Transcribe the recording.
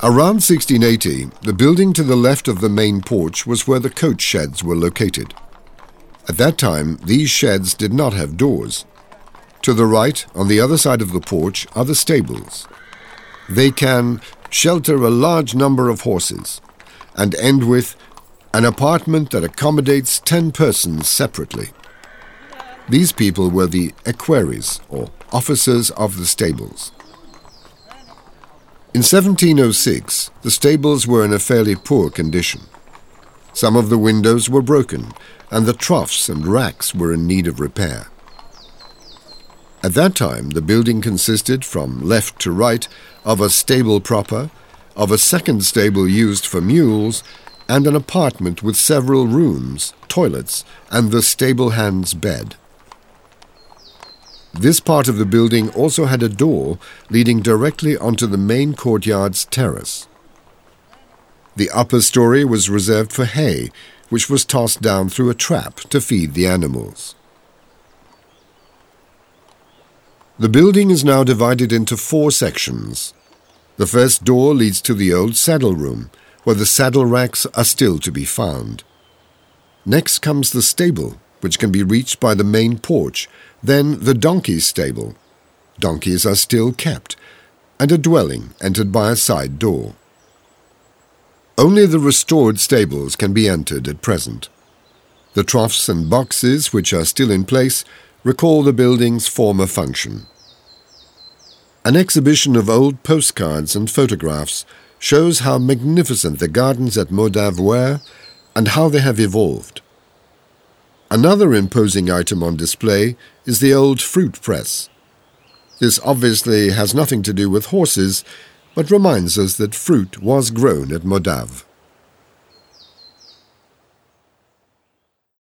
Around 1680, the building to the left of the main porch was where the coach sheds were located. At that time, these sheds did not have doors. To the right, on the other side of the porch, are the stables. They can shelter a large number of horses and end with an apartment that accommodates 10 persons separately. These people were the equerries, or officers of the stables. In 1706, the stables were in a fairly poor condition. Some of the windows were broken, and the troughs and racks were in need of repair. At that time, the building consisted, from left to right, of a stable proper, of a second stable used for mules, and an apartment with several rooms, toilets, and the stable hand's bed. This part of the building also had a door leading directly onto the main courtyard's terrace. The upper story was reserved for hay, which was tossed down through a trap to feed the animals. The building is now divided into 4 sections. The first door leads to the old saddle room, where the saddle racks are still to be found. Next comes the stable, which can be reached by the main porch, then the donkey's stable. Donkeys are still kept, and a dwelling entered by a side door. Only the restored stables can be entered at present. The troughs and boxes, which are still in place, recall the building's former function. An exhibition of old postcards and photographs shows how magnificent the gardens at Modave were and how they have evolved. Another imposing item on display is the old fruit press. This obviously has nothing to do with horses, but reminds us that fruit was grown at Modave.